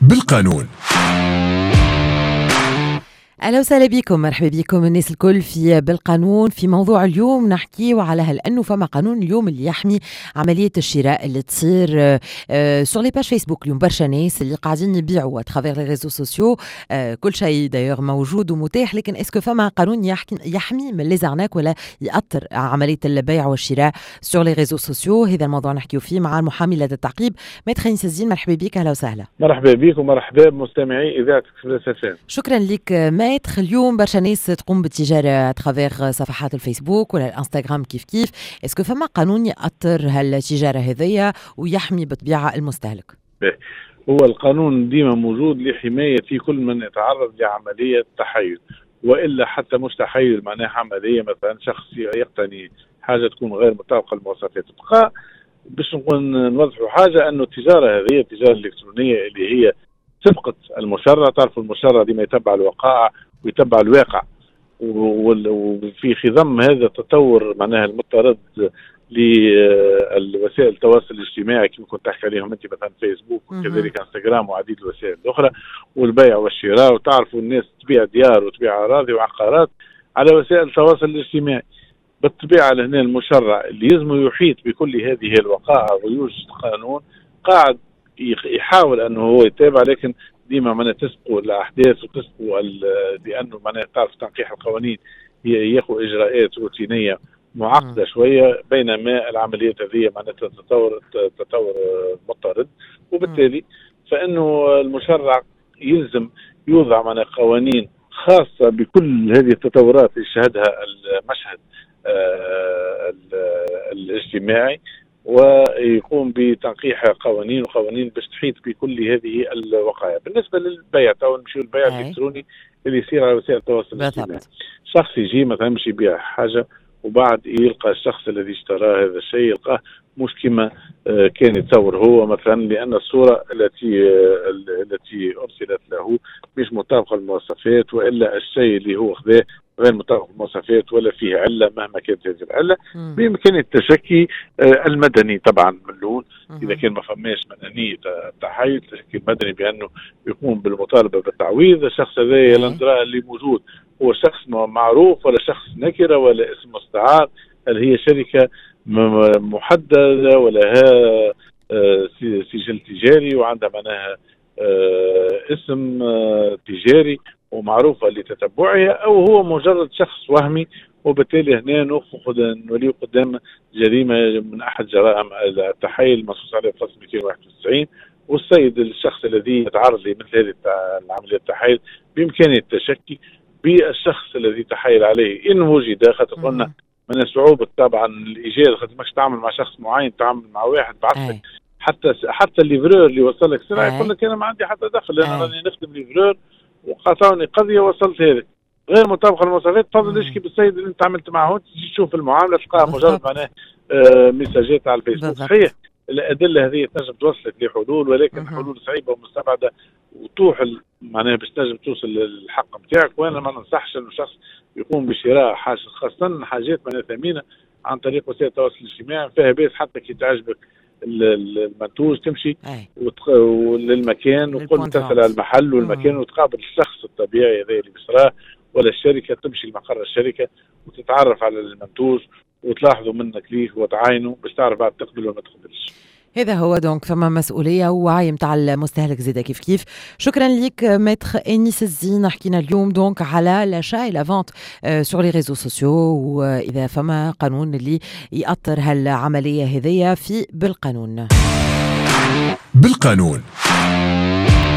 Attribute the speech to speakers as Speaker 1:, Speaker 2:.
Speaker 1: بالقانون.
Speaker 2: أهلا وسهلا بكم، مرحبا بكم الناس الكل في بالقانون. في موضوع اليوم نحكي على هل أنه فما قانون اليوم اللي يحمي عملية الشراء اللي تصير سور لي باج فيسبوك. اليوم برشا ناس اللي قاعدين يبيعوا اترافير لي ريزو سوسيو، كل شيء دايوغ موجود ومتاح، لكن اسكو فما قانون يحمي من لي زارناك ولا يأثر عملية البيع والشراء سور لي ريزو سوسيو؟ هذا الموضوع نحكيو فيه مع المحامي لدى التعقيب ميتر انيس الزين. مرحبا بك، أهلا وسهلا.
Speaker 3: مرحبا بك ومرحبا بمستمعي إذاعة إكسبريس FM.
Speaker 2: شكرا لك ميتر. اليوم برشا ناس تقوم بالتجارة اترافير صفحات الفيسبوك ولا الانستغرام كيف اسكو فما قانون يأثر هالتجارة هذية ويحمي بالطبيعة المستهلك؟
Speaker 3: هو القانون ديما موجود لحماية في كل من يتعرض لعملية تحيز، وإلا حتى مش تحيز معناها عملية مثلا شخص يقتني حاجة تكون غير مطابقة للمواصفات. تبقى باش نوضحوا حاجة أنه التجارة هذه التجارة الإلكترونية اللي هي سبقت المشرع. تعرفوا المشرع ديما يتبع الوقائع ويتبع الواقع، وفي خضم هذا التطور معناها المضطرد للوسائل التواصل الاجتماعي كما كنت تحكي عليهم انت، مثلا فيسبوك وكذلك انستغرام وعديد الوسائل الاخرى، والبيع والشراء. وتعرفوا الناس تبيع ديار وتبيع اراضي وعقارات على وسائل التواصل الاجتماعي. بالطبيعه لهنا المشرع اللي يلزم يحيط بكل هذه الوقائع ويوجد قانون قاعد يحاول انه هو يتابع، لكن ديما معناها تسبقوا الاحداث وتسبقوا لانه معناها تعرف تنقيح القوانين ياخذ اجراءات روتينيه معقده شويه، بينما العمليات هذه معناتها تطور مضطرد، وبالتالي فانه المشرع يلزم يوضع معناها قوانين خاصه بكل هذه التطورات اللي شهدها المشهد الاجتماعي، ويقوم بتنقيح قوانين باش تحيط بكل هذه الوقائع. بالنسبه للبيع، تو نمشيو للبيع الالكتروني اللي يصير على وسائل التواصل الاجتماعي. شخص يجي مثلا مش يبيع حاجه وبعد يلقى الشخص الذي اشترى هذا الشيء يلقاه مش كما كان يتصور هو، مثلا لان الصوره التي ارسلت له مش مطابقه للمواصفات، والا الشيء اللي هو خذاه غير مطابق للمواصفات ولا فيه عله مهما كانت هذه العله. بامكان التشكي المدني طبعا من الاول، اذا كان ما فماش مدنيه تحيز، التشكي المدني بانه يقوم بالمطالبه بالتعويض. الشخص هذا يلندرا اللي موجود هو شخص معروف ولا شخص نكره ولا اسم مستعار، هل هي شركه محدده ولا ها سجل تجاري وعندها معناها اسم تجاري ومعروفة لتتبعها، أو هو مجرد شخص وهمي، وبالتالي هنا نولي قدام جريمة من أحد جرائم التحيز المنصوص عليه فصل 291. والسيد الشخص الذي يتعرض لمثل هذه العملية التحيز بإمكانه التشكي بالشخص الذي تحايل عليه إن وجد. خاطر قلنا من صعوبة طبعا الإيجاد، خاطر ماكش تعمل مع شخص معين، تعمل مع واحد بعث حتى الليفرور اللي وصل لك سرعة يقول لك أنا ما عندي حتى دخل، أنا راني نخدم ليفرور وقاطعني قضيه وصلت هذا غير مطابقه للمواصفات. تفضل اشكي بالسيد اللي انت عملت معه، تجي تشوف المعامله تلقاها مجرد معناه مساجات على الفيسبوك. صحيح الادله هذه تنجم توصلك لحلول، ولكن حلول صعيبه ومستبعده وطوح معناها باش تنجم توصل للحق نتاعك. وانا ما ننصحش انه شخص يقوم بشراء حاجه خاصه حاجات معناها ثمينه عن طريق وسائل التواصل الاجتماعي. فيها بيت حتى كي تعجبك المنتوج تمشي للمكان وتقول تسأل على المحل والمكان وتقابل الشخص الطبيعي هذا اللي بيشراه، ولا الشركة تمشي لمقر الشركة وتتعرف على المنتوج وتلاحظوا منك ليه وتعاينه باش تعرف بعد تقبل ولا ما تقبلش.
Speaker 2: هذا هو دونك فما مسؤولية ووعي متاع المستهلك زيدا كيف. شكرا لك ميتر انيس الزين. حكينا اليوم دونك على لاشا لا فونت سور لي ريزو سوسيو، واذا فما قانون اللي يأثر هالعملية هذية في بالقانون.